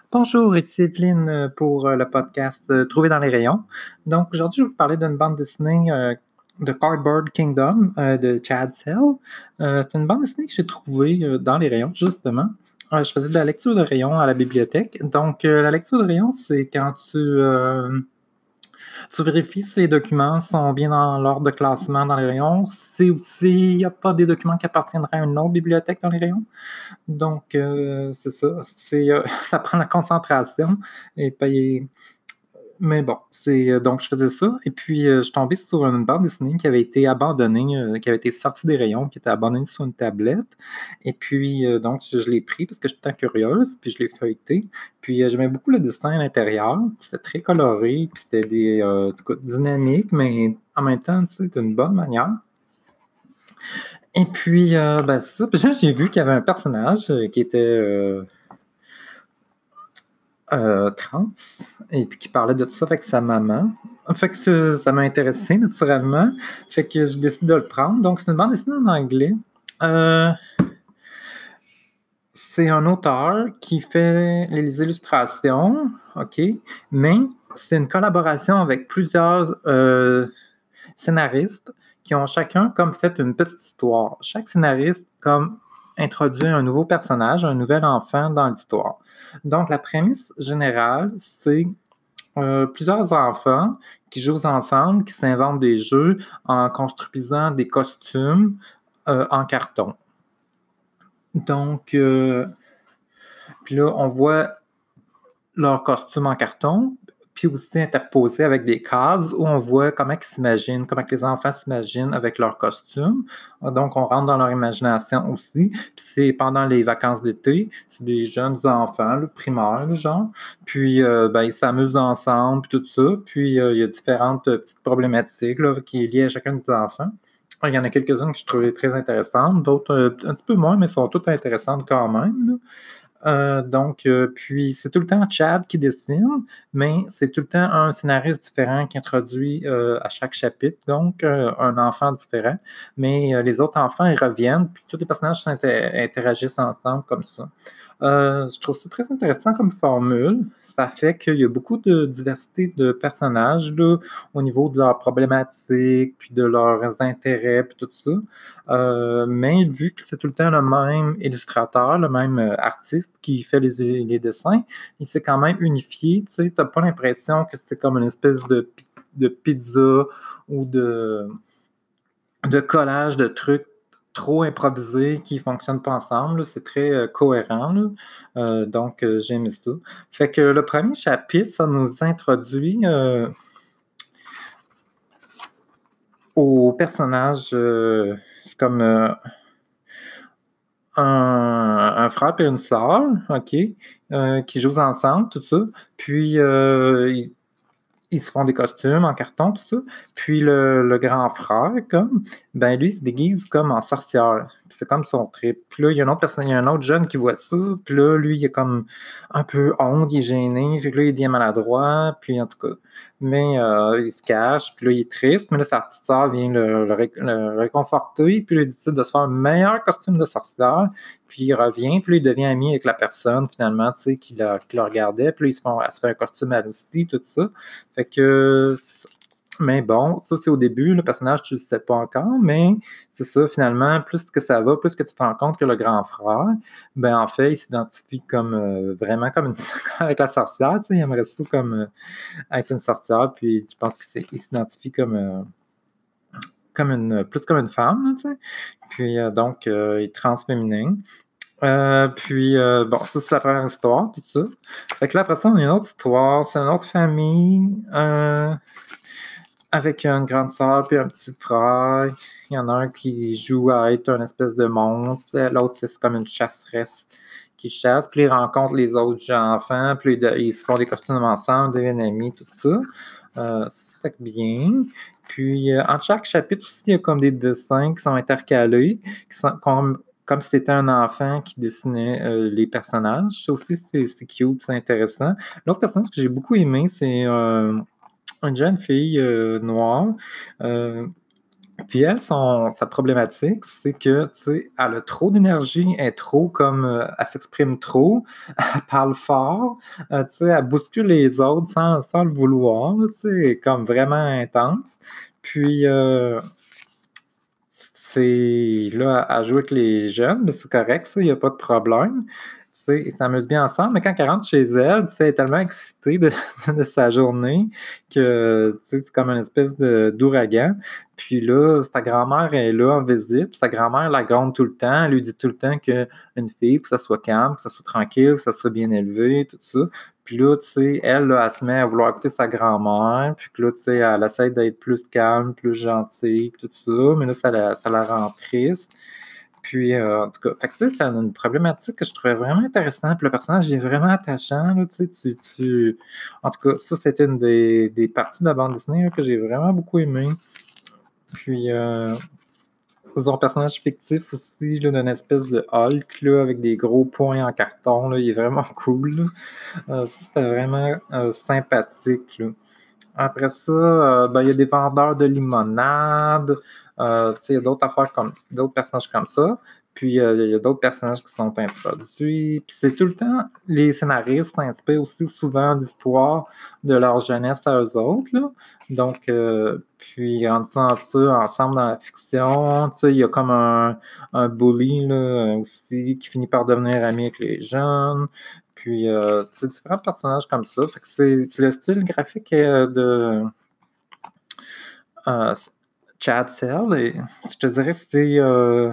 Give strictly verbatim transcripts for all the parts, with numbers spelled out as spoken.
Bonjour, ici Evelyne euh, pour euh, le podcast euh, Trouver dans les rayons. Donc aujourd'hui, je vais vous parler d'une bande dessinée euh, de Cardboard Kingdom euh, de Chad Sell. Euh, c'est une bande dessinée que j'ai trouvée euh, dans les rayons, justement. Euh, je faisais de la lecture de rayons à la bibliothèque. Donc, euh, la lecture de rayons, c'est quand tu, euh, tu vérifies si les documents sont bien dans l'ordre de classement dans les rayons. C'est aussi, il n'y a pas des documents qui appartiendraient à une autre bibliothèque dans les rayons. Donc, euh, c'est ça. C'est, euh, ça prend la concentration. Et puis, mais bon, c'est euh, donc je faisais ça. Et puis, euh, je suis tombé sur une bande dessinée qui avait été abandonnée, euh, qui avait été sortie des rayons, qui était abandonnée sur une tablette. Et puis, euh, donc, je, je l'ai pris parce que j'étais curieuse, puis je l'ai feuilleté. Puis, euh, j'aimais beaucoup le dessin à l'intérieur. C'était très coloré, puis c'était des euh, en tout cas, dynamique, mais en même temps, tu sais, d'une bonne manière. Et puis, euh, ben, c'est ça. Puis là, j'ai vu qu'il y avait un personnage euh, qui était euh, euh, trans et puis qui parlait de tout ça avec sa maman. Fait que ça, ça m'a intéressé naturellement. Fait que j'ai décidé de le prendre. Donc, c'est une bande dessinée en anglais. Euh, c'est un auteur qui fait les illustrations, OK, mais c'est une collaboration avec plusieurs euh, scénaristes qui ont chacun comme fait une petite histoire. Chaque scénariste comme introduit un nouveau personnage, un nouvel enfant dans l'histoire. Donc, la prémisse générale, c'est euh, plusieurs enfants qui jouent ensemble, qui s'inventent des jeux en construisant des costumes euh, en carton. Donc, euh, puis là, on voit leurs costumes en carton, puis aussi interposés avec des cases où on voit comment ils s'imaginent, comment que les enfants s'imaginent avec leurs costumes. Donc, on rentre dans leur imagination aussi. Puis c'est pendant les vacances d'été, c'est des jeunes enfants, là, primaires, là, genre. Puis, euh, ben, ils s'amusent ensemble, puis tout ça. Puis, euh, il y a différentes euh, petites problématiques là, qui sont liées à chacun des enfants. Il y en a quelques-unes que je trouvais très intéressantes, d'autres euh, un petit peu moins, mais sont toutes intéressantes quand même, là. Euh, donc, euh, puis c'est tout le temps Chad qui dessine, mais c'est tout le temps un scénariste différent qui introduit euh, à chaque chapitre, donc euh, un enfant différent. Mais euh, les autres enfants, ils reviennent, puis tous les personnages interagissent ensemble comme ça. Euh, je trouve ça très intéressant comme formule. Ça fait qu'il y a beaucoup de diversité de personnages là, au niveau de leurs problématiques, puis de leurs intérêts, puis tout ça. Euh, mais vu que c'est tout le temps le même illustrateur, le même euh, artiste qui fait les, les dessins, il s'est quand même unifié. Tu sais, t'as pas l'impression que c'est comme une espèce de, de pizza ou de, de collage de trucs trop improvisés qui ne fonctionnent pas ensemble. Là. C'est très euh, cohérent. Là. Euh, donc, euh, j'ai aimé ça. Fait que le premier chapitre, ça nous introduit euh, au personnage euh, comme euh, un, un frère et une sœur, OK, euh, qui jouent ensemble, tout ça. Puis, euh, ils, ils se font des costumes en carton, tout ça. Puis, le, le grand frère, comme, ben lui, il se déguise comme en sorcière. Puis c'est comme son trip. Puis là, il y a une autre personne, il y a un autre jeune qui voit ça. Puis là, lui, il est comme un peu honte, il est gêné. Puis là, il devient maladroit. Puis en tout cas, mais euh, il se cache. Puis là, il est triste. Mais là, sa petite sœur vient le, le, ré- le réconforter. Puis là, il décide de se faire un meilleur costume de sorcière. Puis il revient, puis là, il devient ami avec la personne, finalement, tu sais, qui, la, qui le regardait. Puis là, ils se font, elle se fait un costume à elle aussi, tout ça. Fait que, mais bon, ça, c'est au début. Le personnage, tu le sais pas encore, mais c'est ça, finalement, plus que ça va, plus que tu te rends compte que le grand frère, ben, en fait, il s'identifie comme, euh, vraiment comme une, avec la sorcière, tu sais, il aimerait ça comme, euh, être une sorcière, puis je pense qu'il s'identifie comme, euh, comme une, plus comme une femme, là, tu sais. Puis, euh, donc, euh, il est transféminin. Euh, puis, euh, bon, ça, c'est la première histoire, tout ça. Fait que là, après ça, on a une autre histoire. C'est une autre famille euh, avec une grande sœur puis un petit frère. Il y en a un qui joue à être une espèce de monstre. L'autre, c'est comme une chasseresse qui chasse. Puis, ils rencontrent les autres enfants. Puis, ils, ils se font des costumes ensemble, deviennent amis, tout ça. Euh, ça se fait bien. Puis, euh, entre chaque chapitre aussi, il y a comme des dessins qui sont intercalés, qui sont comme, comme si c'était un enfant qui dessinait euh, les personnages. Ça aussi, c'est, c'est cute, c'est intéressant. L'autre personnage que j'ai beaucoup aimé, c'est euh, une jeune fille euh, noire euh, Puis elle, son sa problématique, c'est que, tu sais, elle a trop d'énergie, elle est trop comme, heu, elle s'exprime trop, elle parle fort, heu, tu sais, elle bouscule les autres sans sans le vouloir, là, tu sais, elle est comme vraiment intense. Puis, heu, c'est là, elle joue avec les jeunes, mais c'est correct ça, il y a pas de problème. Tu sais, ils s'amusent bien ensemble, mais quand elle rentre chez elle, tu sais, elle est tellement excitée de de sa journée que, tu sais, c'est comme une espèce de d'ouragan. Puis là, sa grand-mère est là en visite, puis sa grand-mère la gronde tout le temps. Elle lui dit tout le temps qu'une fille, faut que ça soit calme, que ça soit tranquille, que ça soit bien élevé, tout ça. Puis là, tu sais, elle, là, elle se met à vouloir écouter sa grand-mère, puis que là, tu sais, elle essaie d'être plus calme, plus gentille, puis tout ça, mais là, ça la, ça la rend triste. Puis, euh, en tout cas, fait que, tu sais, c'était une problématique que je trouvais vraiment intéressante. Puis le personnage est vraiment attachant, là, tu sais, tu, tu... En tout cas, ça, c'était une des, des parties de la bande dessinée là, que j'ai vraiment beaucoup aimé. Puis, euh, son personnage fictif aussi, là, d'une espèce de Hulk, là, avec des gros points en carton, là, il est vraiment cool, là. Euh, ça, c'était vraiment euh, sympathique, là. Après ça, euh, ben, il y a des vendeurs de limonade, euh, tu sais, il y a d'autres affaires comme, d'autres personnages comme ça. Puis, euh, il y a d'autres personnages qui sont introduits. Puis, c'est tout le temps, les scénaristes s'inspirent aussi souvent d'histoires de leur jeunesse à eux autres, là. Donc, euh, puis, en disant ça ensemble dans la fiction, tu sais, il y a comme un, un bully, là, aussi, qui finit par devenir ami avec les jeunes. Puis, euh, c'est différents personnages comme ça. Fait que c'est le style graphique euh, de euh, Chad Sell. Et je te dirais que c'est, euh,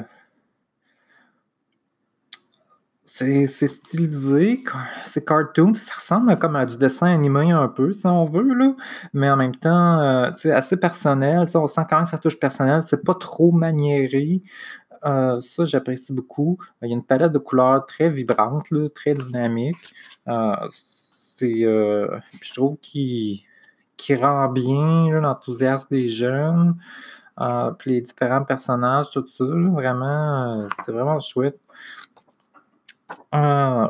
c'est, c'est stylisé, c'est cartoon. Ça ressemble comme à du dessin animé un peu, si on veut, là. Mais en même temps, euh, c'est assez personnel. On sent quand même sa touche personnelle. C'est pas trop maniéré. Euh, ça, j'apprécie beaucoup. Il y a une palette de couleurs très vibrante, là, très dynamique. Euh, c'est, euh, je trouve qu'il qu'il rend bien là, l'enthousiasme des jeunes, euh, puis les différents personnages, tout ça. Là, vraiment, euh, c'est vraiment chouette. Euh,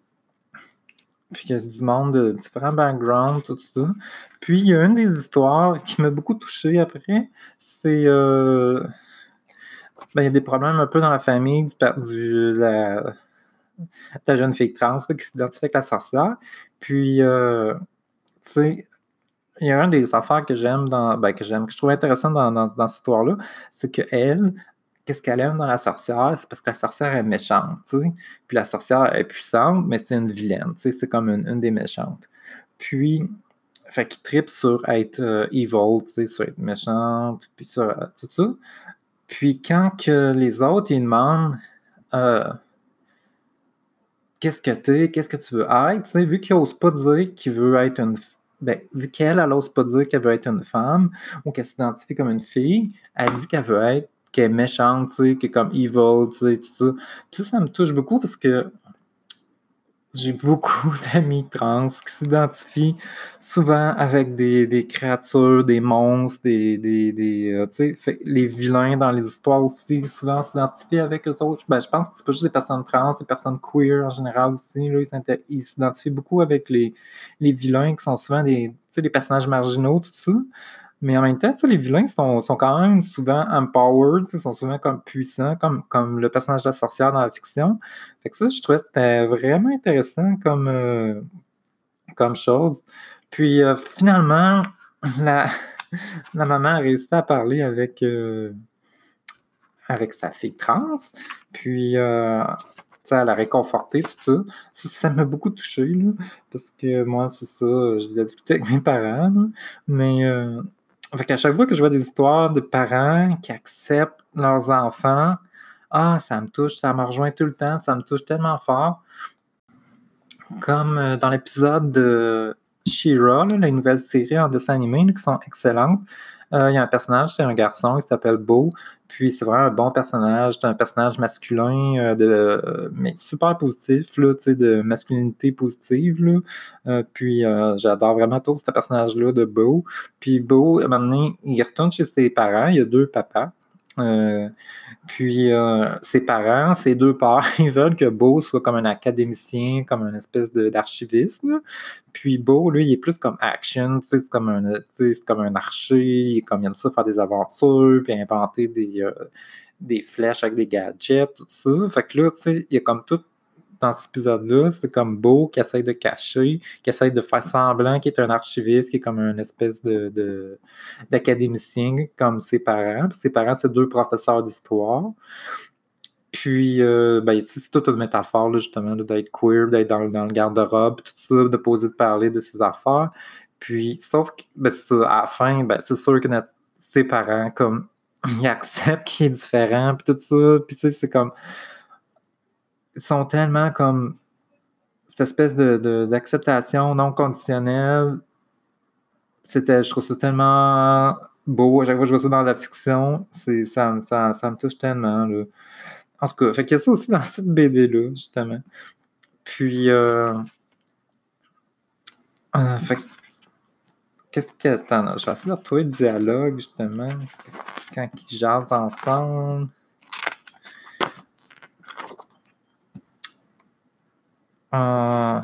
puis il y a du monde de différents backgrounds, tout ça. Puis il y a une des histoires qui m'a beaucoup touché après, c'est... Euh, ben, il y a des problèmes un peu dans la famille du, du la, la jeune fille trans là, qui s'identifie avec la sorcière. Puis, euh, tu sais, il y a une des affaires que j'aime dans. Ben, que j'aime, que je trouve intéressant dans, dans, dans cette histoire-là, c'est qu'elle, qu'est-ce qu'elle aime dans la sorcière? C'est parce que la sorcière est méchante, tu sais. Puis la sorcière est puissante, mais c'est une vilaine, tu sais, c'est comme une, une des méchantes. Puis, fait qu'il tripe sur être euh, evil, tu sais, sur être méchante, puis sur euh, tout ça. Puis quand que les autres, ils demandent euh, qu'est-ce que t'es, qu'est-ce que tu veux être, tu sais, vu qu'il n'ose pas dire qu'il veut être une ben, vu qu'elle, elle n'ose pas dire qu'elle veut être une femme ou qu'elle s'identifie comme une fille, elle dit qu'elle veut être, qu'elle est méchante, tu sais, qu'elle est comme evil, tu sais, tout ça. Puis ça, ça me touche beaucoup parce que j'ai beaucoup d'amis trans qui s'identifient souvent avec des, des créatures, des monstres, des, des, des euh, tu sais, fait- les vilains dans les histoires aussi, souvent s'identifient avec eux autres. Ben, je pense que c'est pas juste des personnes trans, des personnes queer en général aussi, là, ils s'inté- ils s'identifient beaucoup avec les, les vilains qui sont souvent des, tu sais, des personnages marginaux, tout ça. Mais en même temps, tu sais, les vilains sont, sont quand même souvent empowered, tu sais, sont souvent comme puissants, comme, comme le personnage de la sorcière dans la fiction. Fait que ça, je trouvais que c'était vraiment intéressant comme, euh, comme chose. Puis euh, finalement, la, la maman a réussi à parler avec, euh, avec sa fille trans. Puis euh, tu sais, elle a réconforté tout ça. Ça, ça m'a beaucoup touché, là, parce que moi, c'est ça, j'ai de la difficulté avec mes parents, là. Mais euh, fait qu'à chaque fois que je vois des histoires de parents qui acceptent leurs enfants, ah, ça me touche, ça me rejoint tout le temps, ça me touche tellement fort. Comme euh, dans l'épisode de She-Ra, là, la nouvelle série en dessin animé, là, qui sont excellentes. Euh, Il y a un personnage, c'est un garçon, il s'appelle Beau. Puis c'est vraiment un bon personnage, c'est un personnage masculin, euh, de, euh, mais super positif, là, tu sais, de masculinité positive. Là. Euh, puis euh, j'adore vraiment tout ce personnage-là de Beau. Puis Beau, à un moment donné, il retourne chez ses parents, il y a deux papas. Euh, puis euh, ses parents, ses deux pères, ils veulent que Beau soit comme un académicien, comme une espèce de, d'archiviste. Là. Puis Beau, lui, il est plus comme action, tu sais, c'est comme un, tu sais, c'est comme un archer, il, est comme, il aime ça faire des aventures, puis inventer des, euh, des flèches avec des gadgets, tout ça. Fait que là, tu sais, il y a comme tout dans cet épisode-là, c'est comme Beau qui essaye de cacher, qui essaye de faire semblant qu'il est un archiviste, qui est comme une espèce de, de d'académicien comme ses parents. Puis ses parents, c'est deux professeurs d'histoire. Puis, euh, ben, c'est toute une métaphore, là, justement, là, d'être queer, d'être dans, dans le garde-robe, tout ça, de poser de parler de ses affaires. Puis, sauf que, ben, c'est ça, à la fin, ben, c'est sûr que notre, ses parents, comme, ils acceptent qu'il est différent, puis tout ça. Puis, tu sais, c'est comme, ils sont tellement comme, cette espèce de, de, d'acceptation non conditionnelle, c'était, je trouve ça tellement beau. À chaque fois que je vois ça dans la fiction, c'est, ça, ça, ça me touche tellement, là. En tout cas, fait qu'il y a ça aussi dans cette B D-là, justement. Puis, euh, euh, fait que, qu'est-ce que. Attends, là, je vais essayer de retrouver le dialogue, justement, quand ils jasent ensemble. Euh,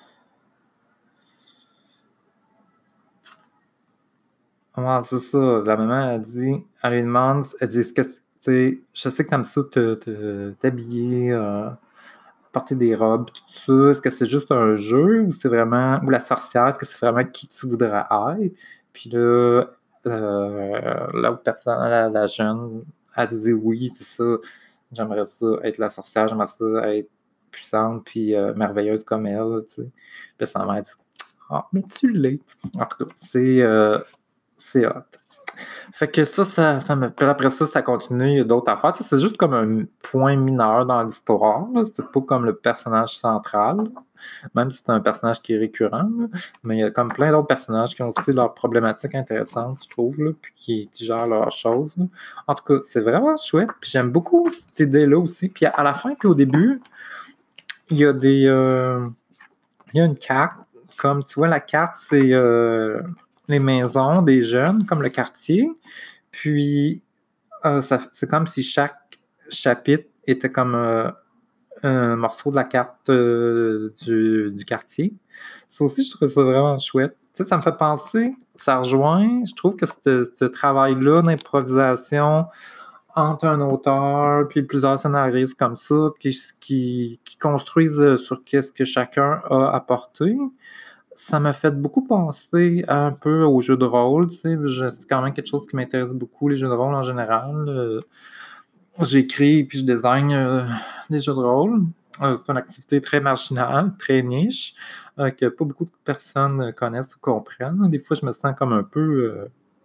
ouais, c'est ça. La maman, elle dit, elle lui demande, elle dit, est-ce que, tu sais, je sais que t'aimes ça te, te, t'habiller, euh, porter des robes, tout ça. Est-ce que c'est juste un jeu ou c'est vraiment. Ou la sorcière, est-ce que c'est vraiment qui tu voudrais être? Puis là, euh, l'autre personne, la, la jeune, elle dit oui, c'est ça. J'aimerais ça être la sorcière, j'aimerais ça être puissante puis euh, merveilleuse comme elle, tu sais. Puis sa mère dit ah, mais tu l'es. En tout cas, c'est, euh, c'est hot. Fait que ça, ça, ça me. Puis après ça, ça continue, il y a d'autres affaires. Tu sais, c'est juste comme un point mineur dans l'histoire. Là. C'est pas comme le personnage central, même si c'est un personnage qui est récurrent. Là. Mais il y a comme plein d'autres personnages qui ont aussi leurs problématiques intéressantes, je trouve, là, puis qui, qui gèrent leurs choses. Là. En tout cas, c'est vraiment chouette. Puis j'aime beaucoup cette idée-là aussi. Puis à la fin, puis au début, il y a des. Euh, il y a une carte. Comme tu vois, la carte, c'est euh, les maisons des jeunes, comme le quartier. Puis, euh, ça, c'est comme si chaque chapitre était comme euh, un morceau de la carte euh, du, du quartier. Ça aussi, je trouve ça vraiment chouette. Tu sais, ça me fait penser, ça rejoint, je trouve que ce, ce travail-là d'improvisation entre un auteur puis plusieurs scénaristes comme ça, qui, qui, qui construisent sur qu'est-ce que chacun a apporté, ça m'a fait beaucoup penser un peu aux jeux de rôle, tu sais, c'est quand même quelque chose qui m'intéresse beaucoup, les jeux de rôle en général. Euh, j'écris puis je design euh, des jeux de rôle. Euh, c'est une activité très marginale, très niche, euh, que pas beaucoup de personnes connaissent ou comprennent. Des fois, je me sens comme un peu euh,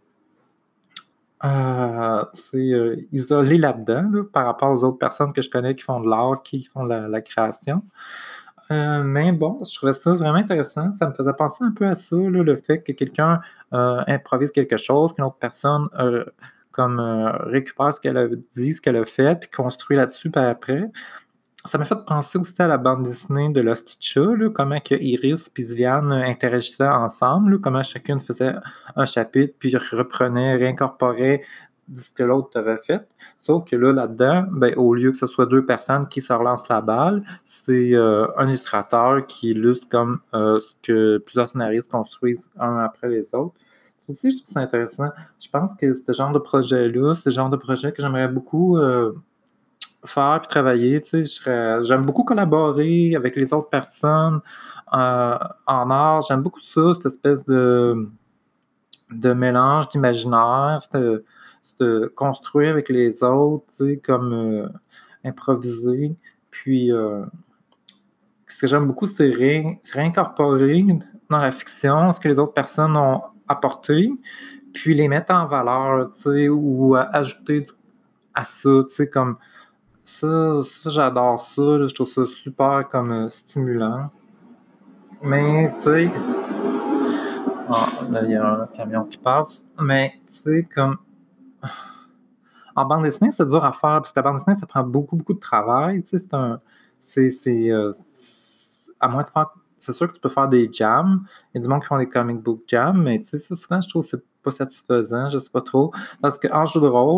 euh, euh, isolé là-dedans, là, par rapport aux autres personnes que je connais qui font de l'art, qui font de la, la création. Euh, mais bon, je trouvais ça vraiment intéressant. Ça me faisait penser un peu à ça, là, le fait que quelqu'un euh, improvise quelque chose, qu'une autre personne euh, comme euh, récupère ce qu'elle a dit, ce qu'elle a fait, puis construit là-dessus par après. Ça m'a fait penser aussi à la bande dessinée de l'Hostie, là, comment que Iris et Sviane interagissaient ensemble, là, comment chacune faisait un chapitre, puis reprenait, réincorporait ce que l'autre avait fait. Sauf que là, là-dedans, ben, au lieu que ce soit deux personnes qui se relancent la balle, c'est euh, un illustrateur qui illustre comme euh, ce que plusieurs scénaristes construisent un après les autres. Ça aussi, je trouve ça intéressant. Je pense que ce genre de projet-là, ce genre de projet que j'aimerais beaucoup euh, faire puis travailler, tu sais, je serais- j'aime beaucoup collaborer avec les autres personnes euh, en art. J'aime beaucoup ça, cette espèce de, de mélange d'imaginaire, de, de construire avec les autres, tu sais, comme euh, improviser. Puis, euh, ce que j'aime beaucoup, c'est ré- c'est réincorporer dans la fiction ce que les autres personnes ont apporté, puis les mettre en valeur, tu sais, ou euh, ajouter du- à ça, tu sais, comme ça, ça j'adore ça, là, je trouve ça super comme euh, stimulant. Mais, tu sais, ah, là, il y a un camion qui passe, mais, tu sais, comme en bande dessinée, c'est dur à faire, parce que la bande dessinée, ça prend beaucoup, beaucoup de travail, tu sais, c'est un, c'est, c'est, euh, c'est- à moins de faire, c'est sûr que tu peux faire des jams, il y a du monde qui font des comic book jams, mais, tu sais, ça, souvent, je trouve que c'est pas satisfaisant, je sais pas trop, parce qu'en jeu de rôle,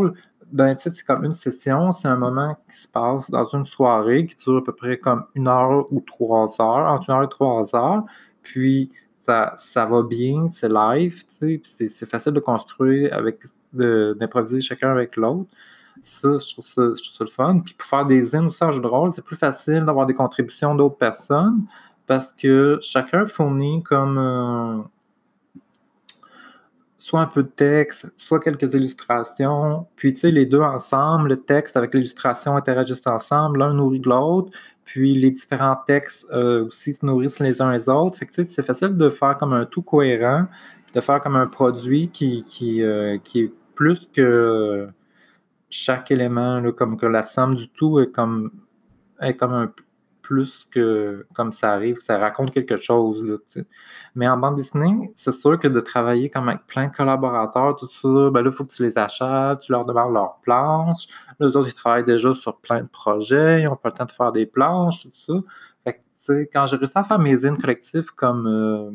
ben, tu sais, c'est comme une session, c'est un moment qui se passe dans une soirée qui dure à peu près comme une heure ou trois heures, entre une heure et trois heures. Puis ça ça va bien, c'est live, tu sais, puis c'est c'est facile de construire avec de d'improviser chacun avec l'autre. Ça, je trouve ça je trouve ça le fun. Puis pour faire des zines aussi en jeu de rôle, c'est plus facile d'avoir des contributions d'autres personnes parce que chacun fournit comme, heu soit un peu de texte, soit quelques illustrations. Puis, tu sais, les deux ensemble, le texte avec l'illustration interagissent ensemble, l'un nourrit l'autre. Puis, les différents textes euh, aussi se nourrissent les uns les autres. Fait que, tu sais, c'est facile de faire comme un tout cohérent, puis de faire comme un produit qui, qui, euh, qui est plus que chaque élément, là, comme que la somme du tout est comme est comme un p plus que comme ça arrive, ça raconte quelque chose, là, tu sais. Mais en bande dessinée, c'est sûr que de travailler comme avec plein de collaborateurs, tout ça, ben là, il faut que tu les achètes, tu leur demandes leurs planches. Là, eux autres, ils travaillent déjà sur plein de projets, ils n'ont pas le temps de faire des planches, tout ça. Fait que, tu sais, quand j'ai réussi à faire mes zines collectifs comme euh,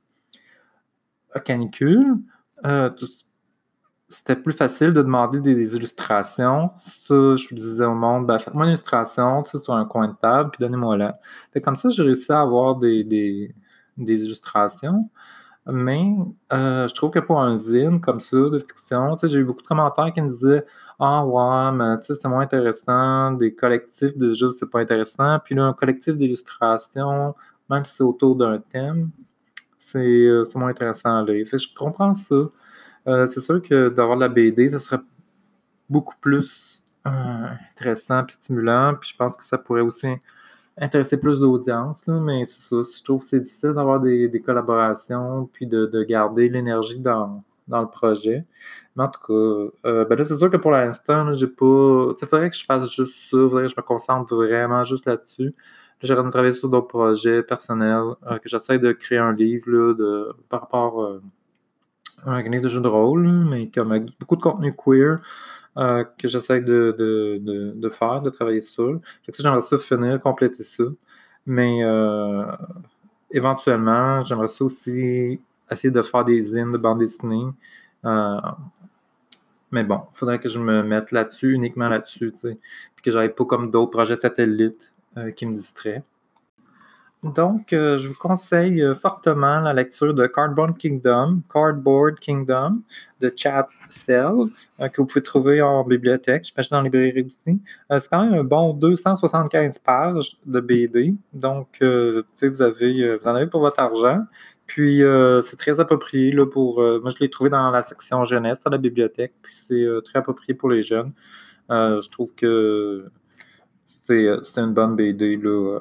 Canicule, euh, tout c'était plus facile de demander des, des illustrations. Ça, je disais au monde, ben, faites-moi une illustration, tu sais, sur un coin de table, puis donnez-moi-la. Fait que comme ça, j'ai réussi à avoir des, des, des illustrations. Mais euh, je trouve que pour un zine comme ça, de fiction, tu sais, j'ai eu beaucoup de commentaires qui me disaient ah ouais, mais tu sais, c'est moins intéressant. Des collectifs de jeux, c'est pas intéressant. Puis là, un collectif d'illustrations, même si c'est autour d'un thème, c'est euh, c'est moins intéressant à lire. Fait que je comprends ça. Euh, c'est sûr que d'avoir de la B D, ça serait beaucoup plus euh, intéressant et stimulant. Puis je pense que ça pourrait aussi intéresser plus d'audience. Là, mais c'est ça. Je trouve que c'est difficile d'avoir des, des collaborations puis de, de garder l'énergie dans, dans le projet. Mais en tout cas, euh, ben là, c'est sûr que pour l'instant, là, j'ai pas. Il faudrait que je fasse juste ça. Il faudrait que je me concentre vraiment juste là-dessus. J'ai de travailler sur d'autres projets personnels, euh, que j'essaie de créer un livre là, de, par rapport. Euh, un livre de jeu de rôle, mais comme avec beaucoup de contenu queer euh, que j'essaie de, de, de, de faire, de travailler sur. Fait que ça, j'aimerais ça finir, compléter ça. Mais euh, éventuellement, j'aimerais ça aussi essayer de faire des zines de bande dessinée. Euh, mais bon, il faudrait que je me mette là-dessus, uniquement là-dessus, tu sais. Puis que j'aille pas comme d'autres projets satellites euh, qui me distraient. Donc, euh, je vous conseille euh, fortement la lecture de Cardboard Kingdom, Cardboard Kingdom de Chad Sell, euh, que vous pouvez trouver en bibliothèque, je pense dans la librairie aussi. Euh, c'est quand même un bon deux cent soixante-quinze pages de B D. Donc, euh, tu sais, vous avez, euh, vous en avez pour votre argent. Puis, euh, c'est très approprié là, pour. Euh, moi, je l'ai trouvé dans la section jeunesse de la bibliothèque. Puis, c'est euh, très approprié pour les jeunes. Euh, je trouve que c'est, euh, c'est une bonne B D là.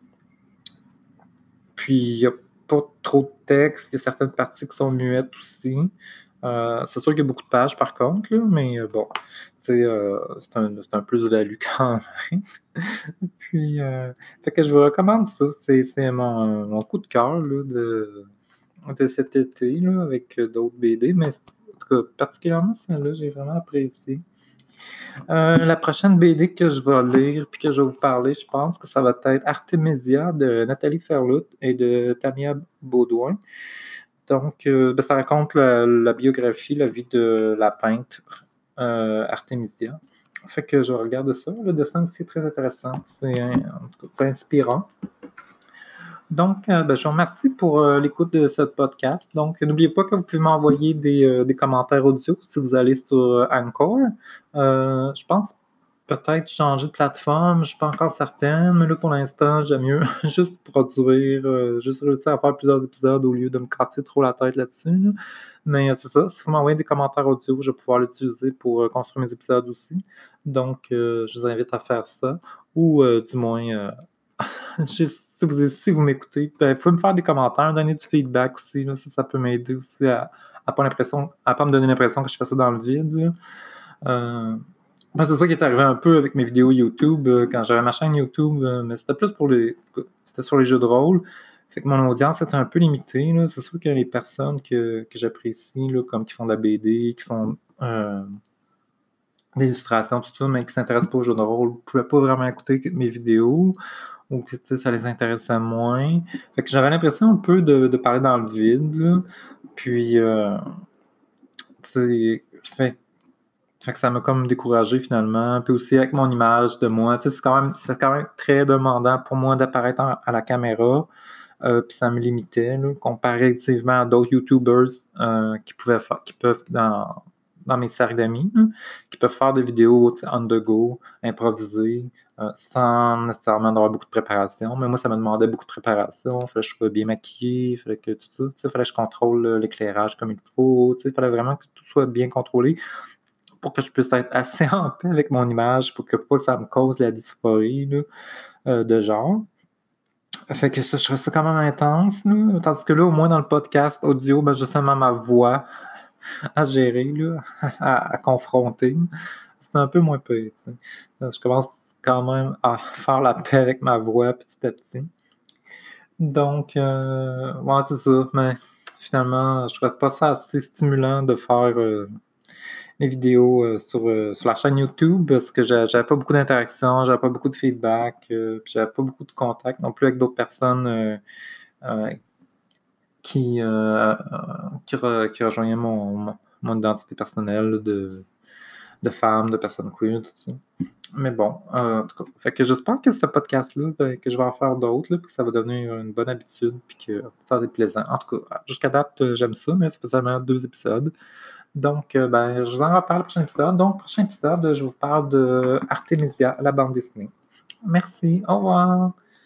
Puis, il n'y a pas trop de texte. Il y a certaines parties qui sont muettes aussi. Euh, c'est sûr qu'il y a beaucoup de pages par contre, là, mais euh, bon, euh, c'est un, c'est un plus-value quand même. Puis, euh, fait que je vous recommande ça. C'est, c'est mon, mon coup de cœur là, de, de cet été là, avec d'autres B D, mais en tout cas, particulièrement celle-là, j'ai vraiment apprécié. Euh, la prochaine B D que je vais lire puis que je vais vous parler, je pense que ça va être Artemisia de Nathalie Ferlout et de Tamia Baudouin. Donc, euh, ben, ça raconte la, la, biographie, la vie de la peintre euh, Artemisia. Fait que je regarde ça. Le dessin aussi est très intéressant. C'est, en tout cas, c'est inspirant. Donc, euh, ben, je vous remercie pour euh, l'écoute de ce podcast. Donc, n'oubliez pas que vous pouvez m'envoyer des, euh, des commentaires audio si vous allez sur euh, Anchor. Euh, je pense peut-être changer de plateforme, je ne suis pas encore certaine, mais là, pour l'instant, j'aime mieux juste produire, euh, juste réussir à faire plusieurs épisodes au lieu de me casser trop la tête là-dessus. Là. Mais euh, c'est ça, si vous m'envoyez des commentaires audio, je vais pouvoir l'utiliser pour euh, construire mes épisodes aussi. Donc, euh, je vous invite à faire ça, ou euh, du moins... Euh, si vous, si vous m'écoutez, ben, vous pouvez me faire des commentaires, donner du feedback aussi. Là, ça, ça peut m'aider aussi à ne pas, pas me donner l'impression que je fais ça dans le vide. Euh, ben, c'est ça qui est arrivé un peu avec mes vidéos YouTube, euh, quand j'avais ma chaîne YouTube, euh, mais c'était plus pour les. C'était sur les jeux de rôle. Fait que mon audience était un peu limitée. Là. C'est sûr que les personnes que, que j'apprécie, là, comme qui font de la B D, qui font euh, de l'illustration, tout ça, mais qui ne s'intéressent pas aux jeux de rôle, ne pouvaient pas vraiment écouter mes vidéos ou que ça les intéressait moins. Fait que j'avais l'impression un peu de, de parler dans le vide. Là. Puis, euh, fait, Fait que ça m'a comme découragé finalement. Puis aussi avec mon image de moi, tu sais, c'est quand même, c'est quand même très demandant pour moi d'apparaître en- à la caméra. Euh, puis ça me limitait, là, comparativement à d'autres YouTubers euh, qui pouvaient faire, qui peuvent dans, dans mes cercles d'amis, là, qui peuvent faire des vidéos tu sais, on the go, improvisées, euh, sans nécessairement avoir beaucoup de préparation. Mais moi, ça me demandait beaucoup de préparation. Il fallait que je sois bien maquillée, il fallait que tout ça, tu sais, fallait que je contrôle euh, l'éclairage comme il faut. Tu sais, il fallait vraiment que tout soit bien contrôlé pour que je puisse être assez en paix avec mon image, pour que pas que ça me cause la dysphorie là, euh, de genre. Fait que ça, je trouve ça quand même intense, là. Tandis que là, au moins dans le podcast audio, ben, j'ai seulement ma voix à gérer, là, à, à confronter. C'est un peu moins pire, tu sais. Je commence quand même à faire la paix avec ma voix petit à petit. Donc, euh, ouais, c'est ça. Mais finalement, je trouve pas ça assez stimulant de faire euh, les vidéos euh, sur, euh, sur la chaîne YouTube parce que j'a- j'avais pas beaucoup d'interactions, j'avais pas beaucoup de feedback, euh, puis j'avais pas beaucoup de contact non plus avec d'autres personnes euh, euh, qui, euh, euh, qui, re- qui rejoignaient mon, mon, mon identité personnelle de, de femme, de personne queer, tout ça. Mais bon, euh, en tout cas, fait que j'espère que ce podcast-là, ben, que je vais en faire d'autres, là, puis que ça va devenir une bonne habitude, puis que ça va être plaisant. En tout cas, jusqu'à date, euh, j'aime ça, mais ça fait seulement deux épisodes. Donc, euh, ben, je vous en reparle au prochain épisode. Donc, prochain épisode, je vous parle de Artemisia, la bande dessinée. Merci, au revoir.